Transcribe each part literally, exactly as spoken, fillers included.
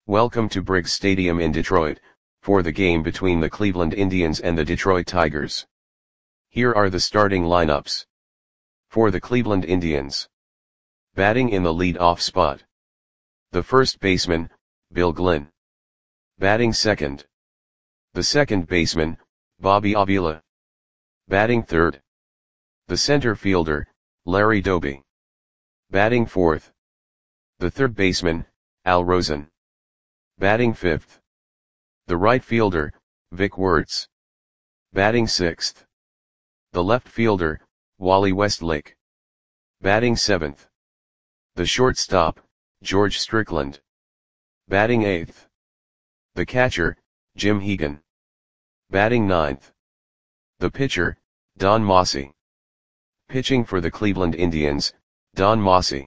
Welcome to Briggs Stadium in Detroit, for the game between the Cleveland Indians and the Detroit Tigers. Here are the starting lineups. For the Cleveland Indians. Batting in the lead-off spot. The first baseman, Bill Glynn. Batting second. The second baseman, Bobby Avila. Batting third. The center fielder, Larry Doby. Batting fourth. The third baseman, Al Rosen. Batting fifth. The right fielder, Vic Wertz. Batting sixth. The left fielder, Wally Westlake. Batting seventh. The shortstop, George Strickland. Batting eighth. The catcher, Jim Hegan. Batting ninth. The pitcher, Don Mossi. Pitching for the Cleveland Indians, Don Mossi.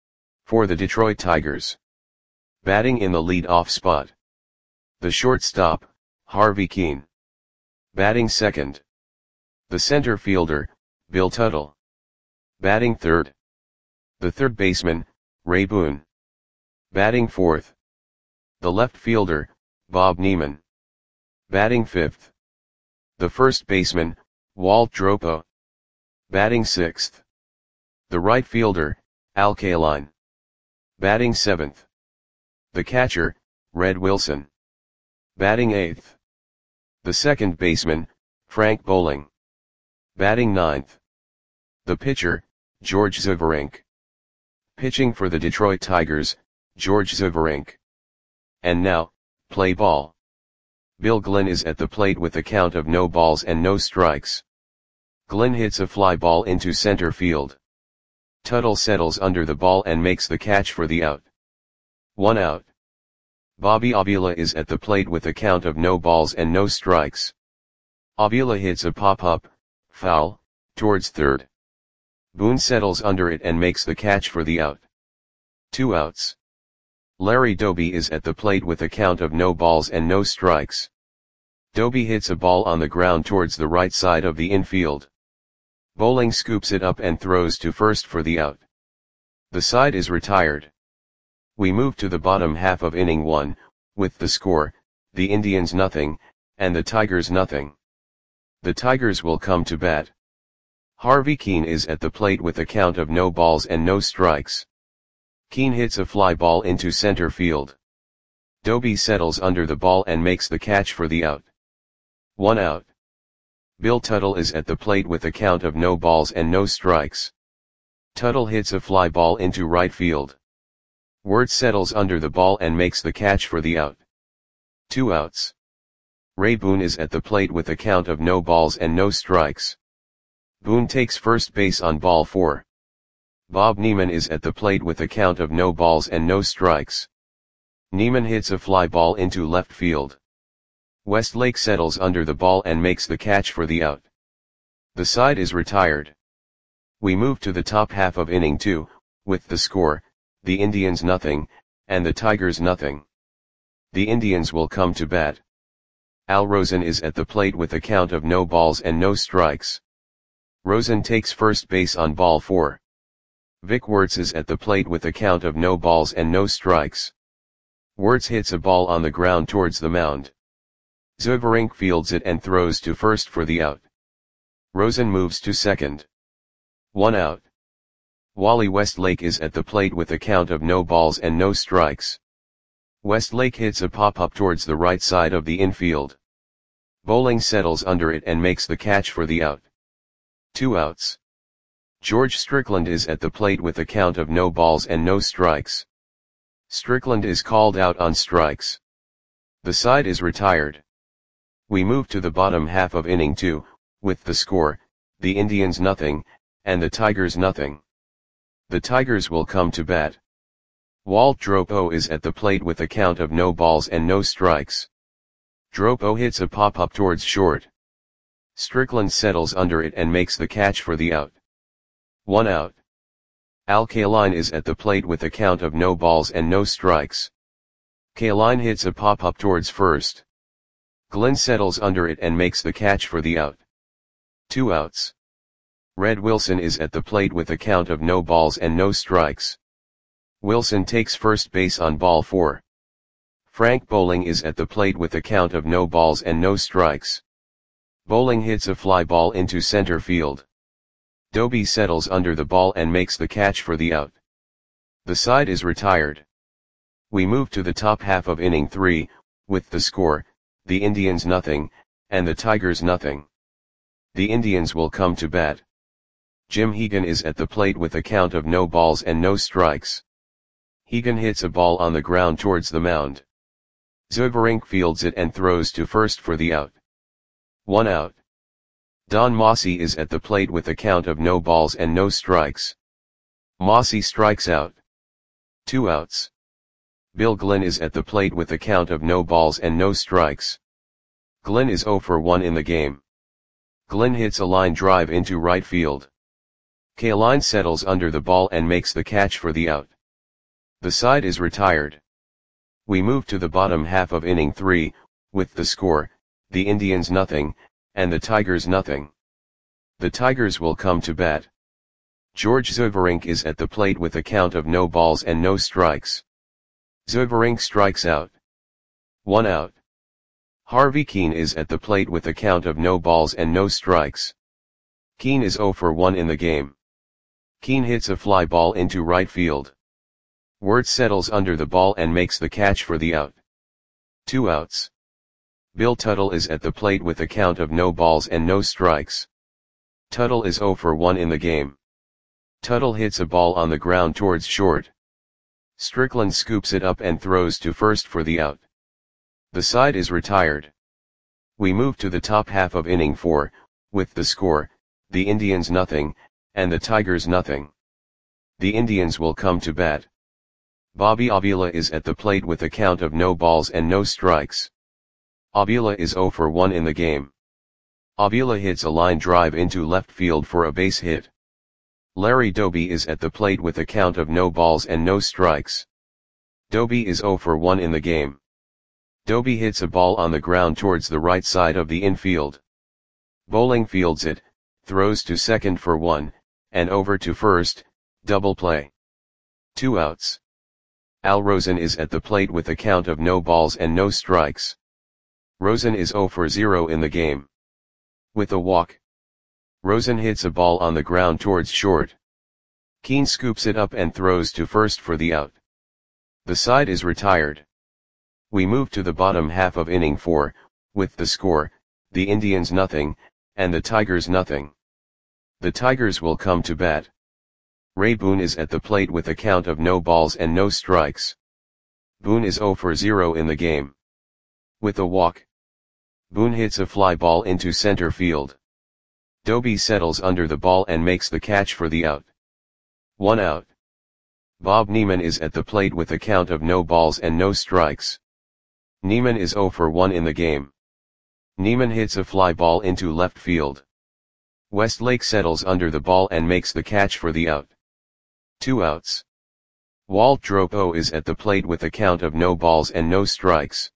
For the Detroit Tigers. Batting in the lead-off spot. The shortstop, Harvey Kuenn. Batting second. The center fielder, Bill Tuttle. Batting third. The third baseman, Ray Boone. Batting fourth. The left fielder, Bob Neiman. Batting fifth. The first baseman, Walt Dropo. Batting sixth. The right fielder, Al Kaline. Batting seventh. The catcher, Red Wilson. Batting eighth. The second baseman, Frank Bowling. Batting ninth. The pitcher, George Zverink. Pitching for the Detroit Tigers, George Zverink. And now, play ball. Bill Glynn is at the plate with a count of no balls and no strikes. Glynn hits a fly ball into center field. Tuttle settles under the ball and makes the catch for the out. One out. Bobby Avila is at the plate with a count of no balls and no strikes. Avila hits a pop-up, foul, towards third. Boone settles under it and makes the catch for the out. Two outs. Larry Doby is at the plate with a count of no balls and no strikes. Doby hits a ball on the ground towards the right side of the infield. Bowling scoops it up and throws to first for the out. The side is retired. We move to the bottom half of inning one, with the score, the Indians nothing, and the Tigers nothing. The Tigers will come to bat. Harvey Kuenn is at the plate with a count of no balls and no strikes. Kuenn hits a fly ball into center field. Doby settles under the ball and makes the catch for the out. One out. Bill Tuttle is at the plate with a count of no balls and no strikes. Tuttle hits a fly ball into right field. Wertz settles under the ball and makes the catch for the out. Two outs. Ray Boone is at the plate with a count of no balls and no strikes. Boone takes first base on ball four. Bob Neiman is at the plate with a count of no balls and no strikes. Neiman hits a fly ball into left field. Westlake settles under the ball and makes the catch for the out. The side is retired. We move to the top half of inning two, with the score, the Indians nothing, and the Tigers nothing. The Indians will come to bat. Al Rosen is at the plate with a count of no balls and no strikes. Rosen takes first base on ball four. Vic Wertz is at the plate with a count of no balls and no strikes. Wertz hits a ball on the ground towards the mound. Zverink fields it and throws to first for the out. Rosen moves to second. One out. Wally Westlake is at the plate with a count of no balls and no strikes. Westlake hits a pop-up towards the right side of the infield. Bowling settles under it and makes the catch for the out. Two outs. George Strickland is at the plate with a count of no balls and no strikes. Strickland is called out on strikes. The side is retired. We move to the bottom half of inning two, with the score, the Indians nothing, and the Tigers nothing. The Tigers will come to bat. Walt Dropo is at the plate with a count of no balls and no strikes. Dropo hits a pop-up towards short. Strickland settles under it and makes the catch for the out. One out. Al Kaline is at the plate with a count of no balls and no strikes. Kaline hits a pop-up towards first. Glynn settles under it and makes the catch for the out. Two outs. Red Wilson is at the plate with a count of no balls and no strikes. Wilson takes first base on ball four. Frank Bowling is at the plate with a count of no balls and no strikes. Bowling hits a fly ball into center field. Doby settles under the ball and makes the catch for the out. The side is retired. We move to the top half of inning three, with the score, the Indians nothing, and the Tigers nothing. The Indians will come to bat. Jim Hegan is at the plate with a count of no balls and no strikes. Hegan hits a ball on the ground towards the mound. Zovarink fields it and throws to first for the out. One out. Don Mossy is at the plate with a count of no balls and no strikes. Mossy strikes out. Two outs. Bill Glynn is at the plate with a count of no balls and no strikes. Glynn is oh for one in the game. Glynn hits a line drive into right field. Kaline settles under the ball and makes the catch for the out. The side is retired. We move to the bottom half of inning three, with the score, the Indians nothing, and the Tigers nothing. The Tigers will come to bat. George Zovarink is at the plate with a count of no balls and no strikes. Zovarink strikes out. One out. Harvey Keene is at the plate with a count of no balls and no strikes. Keene is oh for one in the game. Keene hits a fly ball into right field. Wirtz settles under the ball and makes the catch for the out. Two outs. Bill Tuttle is at the plate with a count of no balls and no strikes. Tuttle is oh for one in the game. Tuttle hits a ball on the ground towards short. Strickland scoops it up and throws to first for the out. The side is retired. We move to the top half of inning four, with the score, the Indians nothing, and the Tigers nothing. The Indians will come to bat. Bobby Avila is at the plate with a count of no balls and no strikes. Avila is oh for one in the game. Avila hits a line drive into left field for a base hit. Larry Doby is at the plate with a count of no balls and no strikes. Doby is oh for one in the game. Doby hits a ball on the ground towards the right side of the infield. Bowling fields it, throws to second for one, and over to first, double play. Two outs. Al Rosen is at the plate with a count of no balls and no strikes. Rosen is oh for zero in the game. With a walk. Rosen hits a ball on the ground towards short. Keene scoops it up and throws to first for the out. The side is retired. We move to the bottom half of inning four, with the score, the Indians nothing, and the Tigers nothing. The Tigers will come to bat. Ray Boone is at the plate with a count of no balls and no strikes. Boone is oh for zero in the game. With a walk. Boone hits a fly ball into center field. Doby settles under the ball and makes the catch for the out. One out. Bob Neiman is at the plate with a count of no balls and no strikes. Neiman is oh for one in the game. Neiman hits a fly ball into left field. Westlake settles under the ball and makes the catch for the out. Two outs. Walt Dropo is at the plate with a count of no balls and no strikes.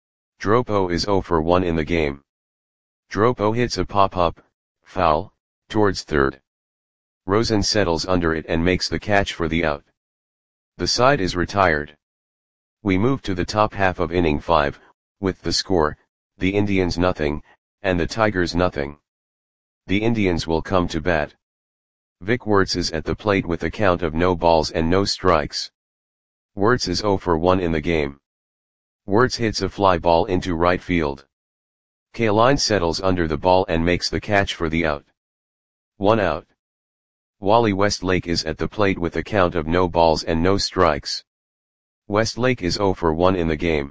Dropo is oh for one in the game. Dropo hits a pop-up, foul, towards third. Rosen settles under it and makes the catch for the out. The side is retired. We move to the top half of inning five, with the score, the Indians nothing, and the Tigers nothing. The Indians will come to bat. Vic Wirtz is at the plate with a count of no balls and no strikes. Wirtz is oh for one in the game. Wirtz hits a fly ball into right field. Kaline settles under the ball and makes the catch for the out. One out. Wally Westlake is at the plate with a count of no balls and no strikes. Westlake is oh for one in the game.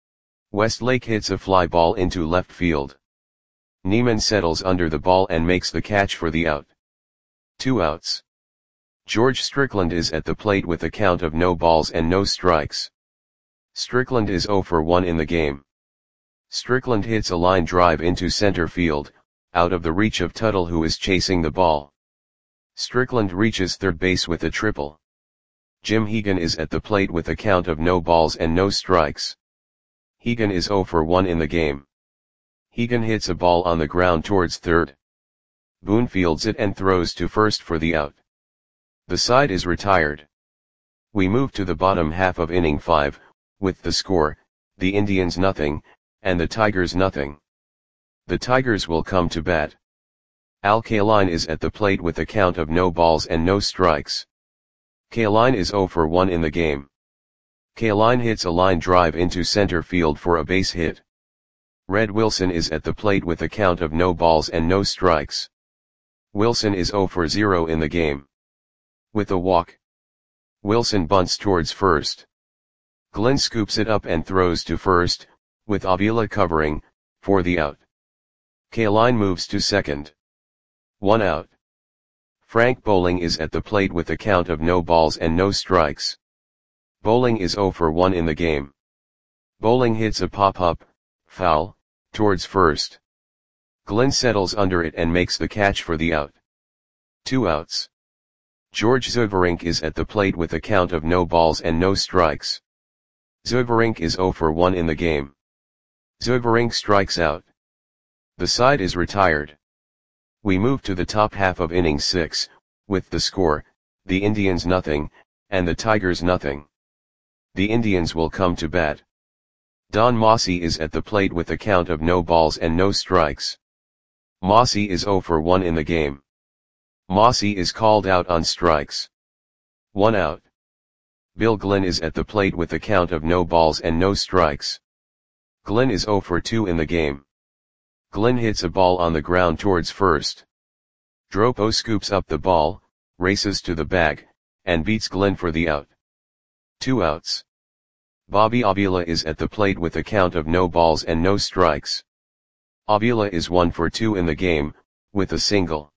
Westlake hits a fly ball into left field. Neiman settles under the ball and makes the catch for the out. Two outs. George Strickland is at the plate with a count of no balls and no strikes. Strickland is oh for one in the game. Strickland hits a line drive into center field, out of the reach of Tuttle who is chasing the ball. Strickland reaches third base with a triple. Jim Hegan is at the plate with a count of no balls and no strikes. Hegan is oh for one in the game. Hegan hits a ball on the ground towards third. Boone fields it and throws to first for the out. The side is retired. We move to the bottom half of inning five, with the score, the Indians nothing, and the Tigers nothing. The Tigers will come to bat. Al Kaline is at the plate with a count of no balls and no strikes. Kaline is zero for one in the game. Kaline hits a line drive into center field for a base hit. Red Wilson is at the plate with a count of no balls and no strikes. Wilson is zero for zero in the game. With a walk, Wilson bunts towards first. Glenn scoops it up and throws to first, with Avila covering, for the out. Kaline moves to second. One out. Frank Bowling is at the plate with a count of no balls and no strikes. Bowling is zero for one in the game. Bowling hits a pop-up, foul, towards first. Glenn settles under it and makes the catch for the out. Two outs. George Zverink is at the plate with a count of no balls and no strikes. Zverink is zero for one in the game. Zverink strikes out. The side is retired. We move to the top half of inning six, with the score, the Indians nothing, and the Tigers nothing. The Indians will come to bat. Don Mossy is at the plate with a count of no balls and no strikes. Mossy is zero for one in the game. Mossy is called out on strikes. One out. Bill Glenn is at the plate with a count of no balls and no strikes. Glenn is zero for two in the game. Glenn hits a ball on the ground towards first. Dropo scoops up the ball, races to the bag, and beats Glenn for the out. Two outs. Bobby Avila is at the plate with a count of no balls and no strikes. Avila is one for two in the game, with a single.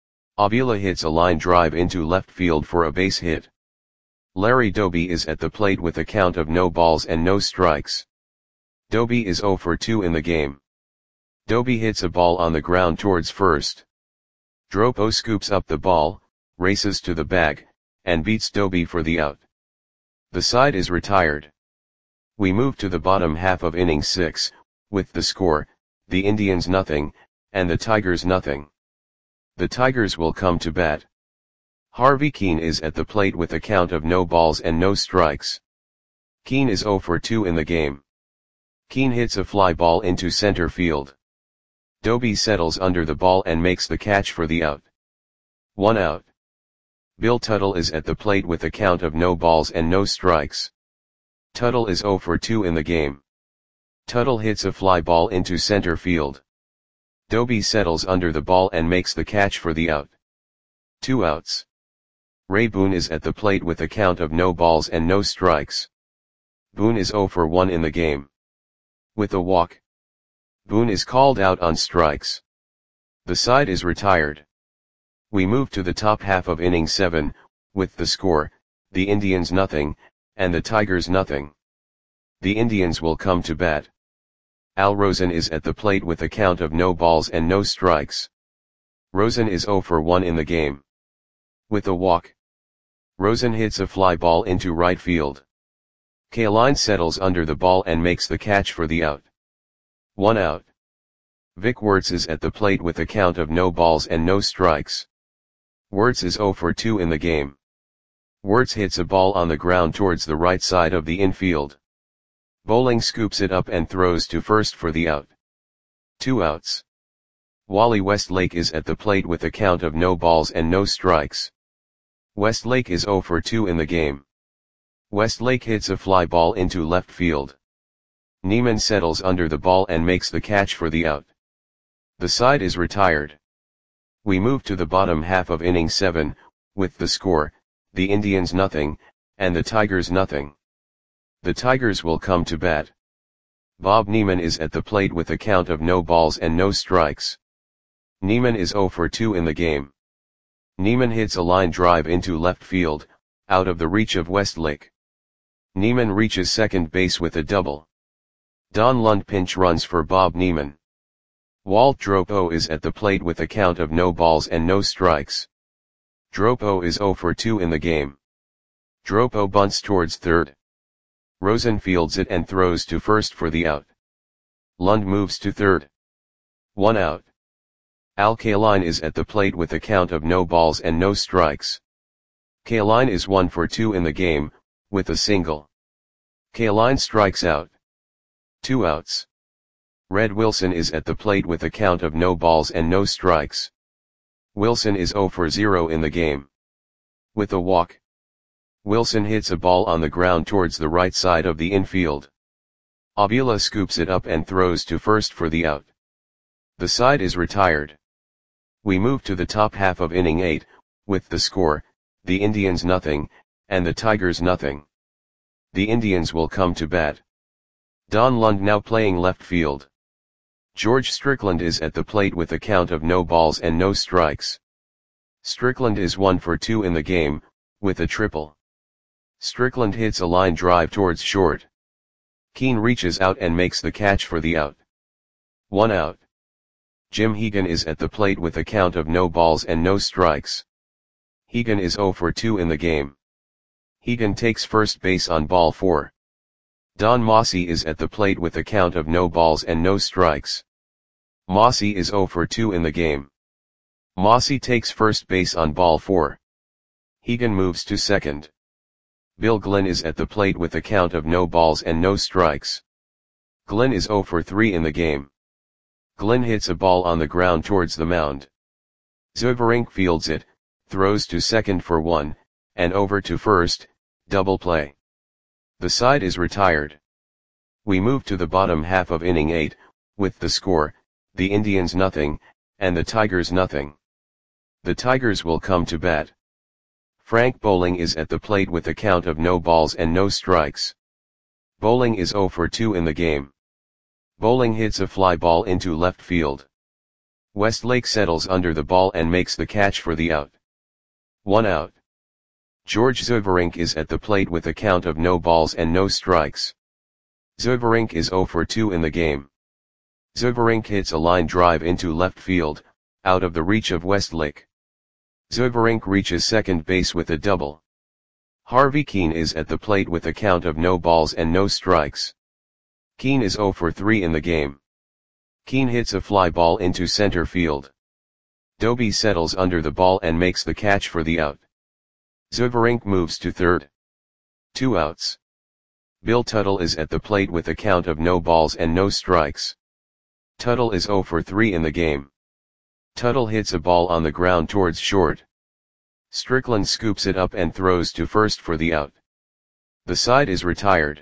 Avila hits a line drive into left field for a base hit. Larry Doby is at the plate with a count of no balls and no strikes. Doby is zero for two in the game. Doby hits a ball on the ground towards first. Dropo scoops up the ball, races to the bag, and beats Doby for the out. The side is retired. We move to the bottom half of inning six, with the score, the Indians nothing, and the Tigers nothing. The Tigers will come to bat. Harvey Keene is at the plate with a count of no balls and no strikes. Keene is zero for two in the game. Keene hits a fly ball into center field. Doby settles under the ball and makes the catch for the out. One out. Bill Tuttle is at the plate with a count of no balls and no strikes. Tuttle is zero for two in the game. Tuttle hits a fly ball into center field. Doby settles under the ball and makes the catch for the out. Two outs. Ray Boone is at the plate with a count of no balls and no strikes. Boone is zero for one in the game. With a walk, Boone is called out on strikes. The side is retired. We move to the top half of inning seven, with the score, the Indians nothing, and the Tigers nothing. The Indians will come to bat. Al Rosen is at the plate with a count of no balls and no strikes. Rosen is zero for one in the game. With a walk, Rosen hits a fly ball into right field. Kaline settles under the ball and makes the catch for the out. One out. Vic Wertz is at the plate with a count of no balls and no strikes. Wertz is zero for two in the game. Wertz hits a ball on the ground towards the right side of the infield. Bowling scoops it up and throws to first for the out. Two outs. Wally Westlake is at the plate with a count of no balls and no strikes. Westlake is zero for two in the game. Westlake hits a fly ball into left field. Neiman settles under the ball and makes the catch for the out. The side is retired. We move to the bottom half of inning seven, with the score, the Indians nothing, and the Tigers nothing. The Tigers will come to bat. Bob Neiman is at the plate with a count of no balls and no strikes. Neiman is zero for two in the game. Neiman hits a line drive into left field, out of the reach of Westlake. Neiman reaches second base with a double. Don Lund pinch runs for Bob Neiman. Walt Dropo is at the plate with a count of no balls and no strikes. Dropo is zero for two in the game. Dropo bunts towards third. Rosen fields it and throws to first for the out. Lund moves to third. One out. Al Kaline is at the plate with a count of no balls and no strikes. Kaline is one for two in the game, with a single. Kaline strikes out. Two outs. Red Wilson is at the plate with a count of no balls and no strikes. Wilson is zero for zero in the game. With a walk, Wilson hits a ball on the ground towards the right side of the infield. Avila scoops it up and throws to first for the out. The side is retired. We move to the top half of inning eight, with the score, the Indians nothing, and the Tigers nothing. The Indians will come to bat. Don Lund now playing left field. George Strickland is at the plate with a count of no balls and no strikes. Strickland is one for two in the game, with a triple. Strickland hits a line drive towards short. Keane reaches out and makes the catch for the out. One out. Jim Hegan is at the plate with a count of no balls and no strikes. Hegan is zero for two in the game. Hegan takes first base on ball four. Don Mossy is at the plate with a count of no balls and no strikes. Mossy is zero for two in the game. Mossy takes first base on ball four. Hegan moves to second. Bill Glenn is at the plate with a count of no balls and no strikes. Glenn is zero for three in the game. Glenn hits a ball on the ground towards the mound. Zovarink fields it, throws to second for one, and over to first, double play. The side is retired. We move to the bottom half of inning eight, with the score, the Indians nothing, and the Tigers nothing. The Tigers will come to bat. Frank Bowling is at the plate with a count of no balls and no strikes. Bowling is zero for two in the game. Bowling hits a fly ball into left field. Westlake settles under the ball and makes the catch for the out. One out. George Zovarink is at the plate with a count of no balls and no strikes. Zovarink is zero for two in the game. Zovarink hits a line drive into left field, out of the reach of Westlake. Zovarink reaches second base with a double. Harvey Keane is at the plate with a count of no balls and no strikes. Keane is zero for three in the game. Keane hits a fly ball into center field. Doby settles under the ball and makes the catch for the out. Zovarink moves to third. Two outs. Bill Tuttle is at the plate with a count of no balls and no strikes. Tuttle is zero for three in the game. Tuttle hits a ball on the ground towards short. Strickland scoops it up and throws to first for the out. The side is retired.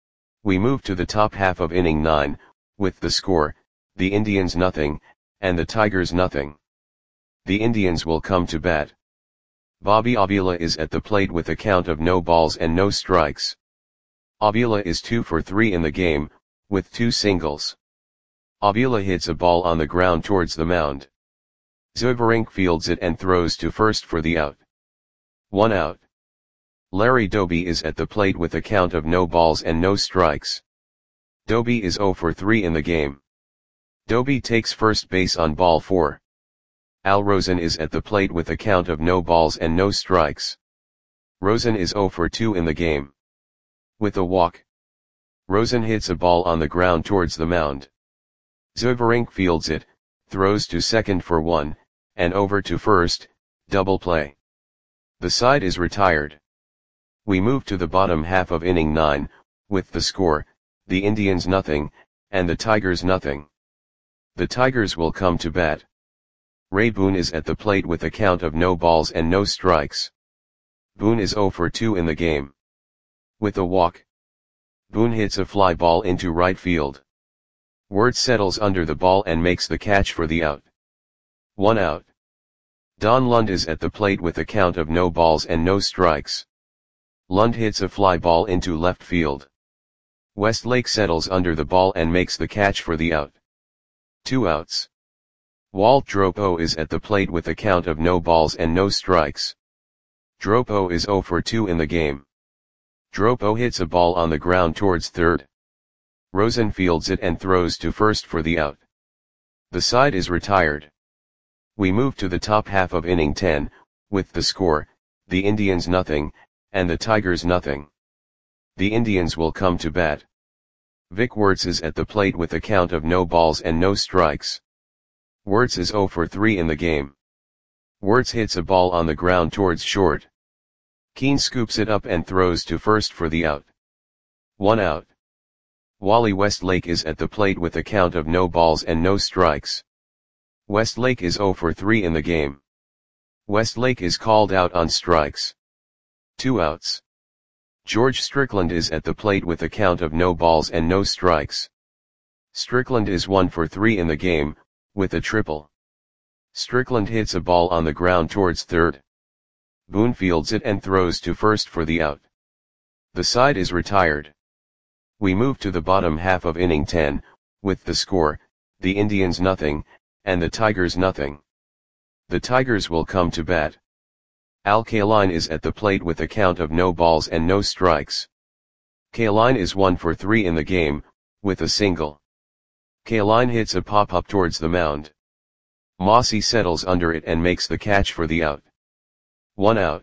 We move to the top half of inning nine, with the score, the Indians nothing, and the Tigers nothing. The Indians will come to bat. Bobby Avila is at the plate with a count of no balls and no strikes. Avila is two for three in the game, with two singles. Avila hits a ball on the ground towards the mound. Zovarink fields it and throws to first for the out. One out. Larry Doby is at the plate with a count of no balls and no strikes. Doby is zero for three in the game. Doby takes first base on ball four. Al Rosen is at the plate with a count of no balls and no strikes. Rosen is zero for two in the game. With a walk, Rosen hits a ball on the ground towards the mound. Zovarink fields it, throws to second for one, and over to first, double play. The side is retired. We move to the bottom half of inning nine, with the score, the Indians nothing, and the Tigers nothing. The Tigers will come to bat. Ray Boone is at the plate with a count of no balls and no strikes. Boone is zero for two in the game. With a walk, Boone hits a fly ball into right field. Wirtz settles under the ball and makes the catch for the out. One out. Don Lund is at the plate with a count of no balls and no strikes. Lund hits a fly ball into left field. Westlake settles under the ball and makes the catch for the out. Two outs. Walt Dropo is at the plate with a count of no balls and no strikes. Dropo is zero for two in the game. Dropo hits a ball on the ground towards third. Rosen fields it and throws to first for the out. The side is retired. We move to the top half of inning ten, with the score, the Indians nothing, and the Tigers nothing. The Indians will come to bat. Vic Wirtz is at the plate with a count of no balls and no strikes. Wirtz is zero for three in the game. Wirtz hits a ball on the ground towards short. Keane scoops it up and throws to first for the out. One out. Wally Westlake is at the plate with a count of no balls and no strikes. Westlake is zero for three in the game. Westlake is called out on strikes. Two outs. George Strickland is at the plate with a count of no balls and no strikes. Strickland is one for three in the game, with a triple. Strickland hits a ball on the ground towards third. Boone fields it and throws to first for the out. The side is retired. We move to the bottom half of inning ten, with the score, the Indians nothing, and the Tigers nothing. The Tigers will come to bat. Al Kaline is at the plate with a count of no balls and no strikes. Kaline is one for three in the game, with a single. Kaline hits a pop-up towards the mound. Mossy settles under it and makes the catch for the out. One out.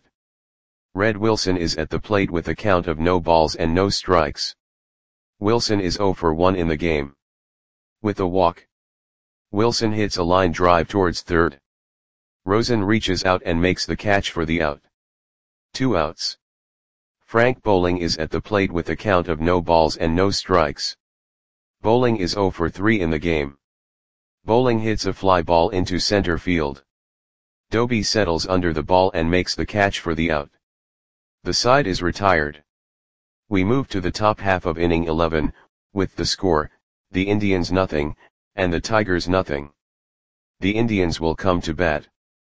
Red Wilson is at the plate with a count of no balls and no strikes. Wilson is zero for one in the game. With a walk. Wilson hits a line drive towards third. Rosen reaches out and makes the catch for the out. Two outs. Frank Bowling is at the plate with a count of no balls and no strikes. Bowling is zero for three in the game. Bowling hits a fly ball into center field. Doby settles under the ball and makes the catch for the out. The side is retired. We move to the top half of inning eleven, with the score, the Indians nothing, and the Tigers nothing. The Indians will come to bat.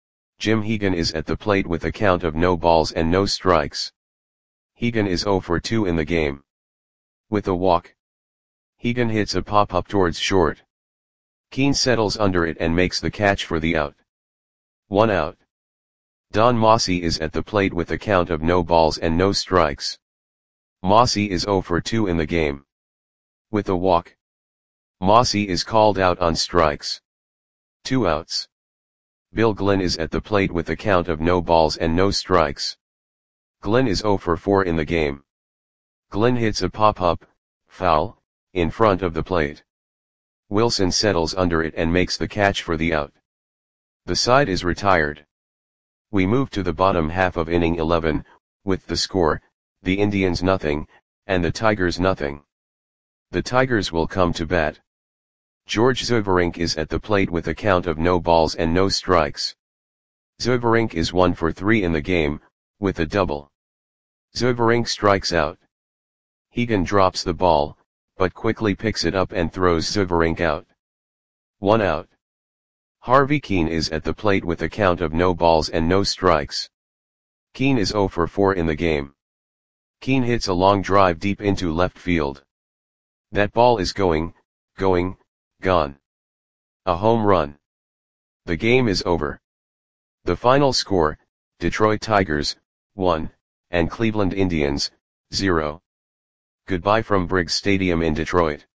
Jim Hegan is at the plate with a count of no balls and no strikes. Hegan is zero for two in the game. With a walk. Hegan hits a pop-up towards short. Keane settles under it and makes the catch for the out. One out. Don Mossy is at the plate with a count of no balls and no strikes. Mossy is zero for two in the game. With a walk. Mossy is called out on strikes. Two outs. Bill Glenn is at the plate with a count of no balls and no strikes. Glenn is zero for four in the game. Glenn hits a pop-up, foul, in front of the plate. Wilson settles under it and makes the catch for the out. The side is retired. We move to the bottom half of inning eleven, with the score, the Indians nothing, and the Tigers nothing. The Tigers will come to bat. George Zuberink is at the plate with a count of no balls and no strikes. Zuberink is one for three in the game, with a double. Zuberink strikes out. Hegan drops the ball, but quickly picks it up and throws Zuberink out. One out. Harvey Keane is at the plate with a count of no balls and no strikes. Keane is zero for four in the game. Keane hits a long drive deep into left field. That ball is going, going, gone. A home run. The game is over. The final score, Detroit Tigers, one, and Cleveland Indians, zero. Goodbye from Briggs Stadium in Detroit.